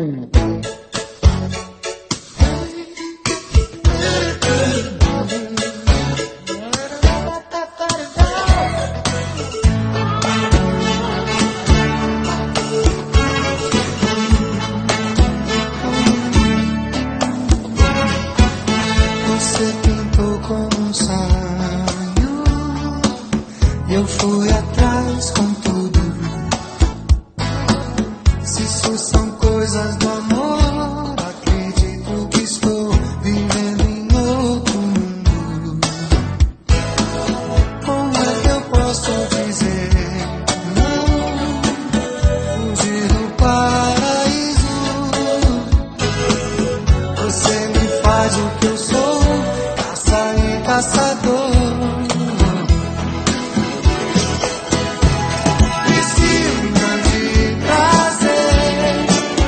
Você pintou como um sonho e eu fui atrás com tudo. Se isso são coisas do amor, acredito que estou vivendo em outro mundo. Como é que eu posso dizer não? Fugir do paraíso. Você me faz o que eu sou, caça e caçador. Piscina de prazer,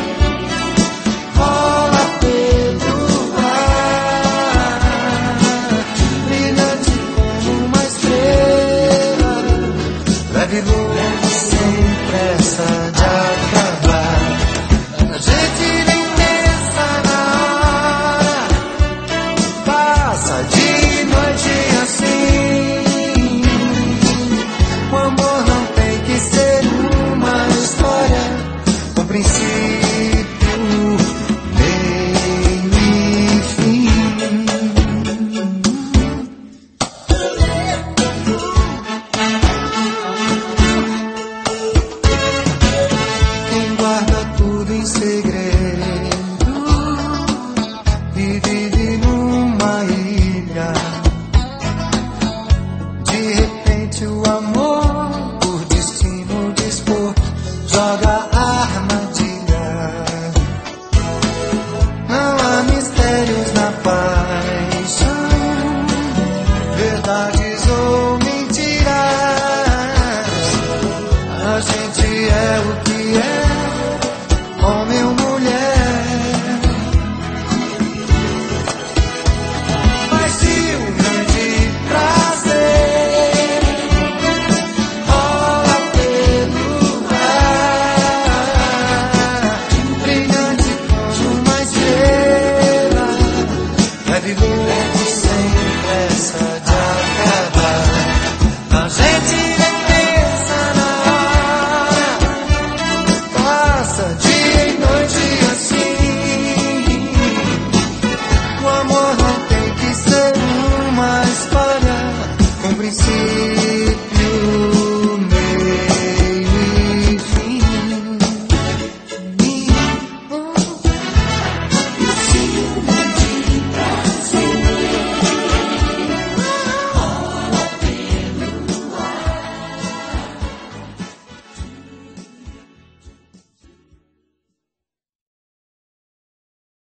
rola pelo ar, brilhante como uma estrela, leve luz sem pressa de acabar. A gente nem pensa na hora, passa de noite assim. O amor não tem que ser uma história, um princípio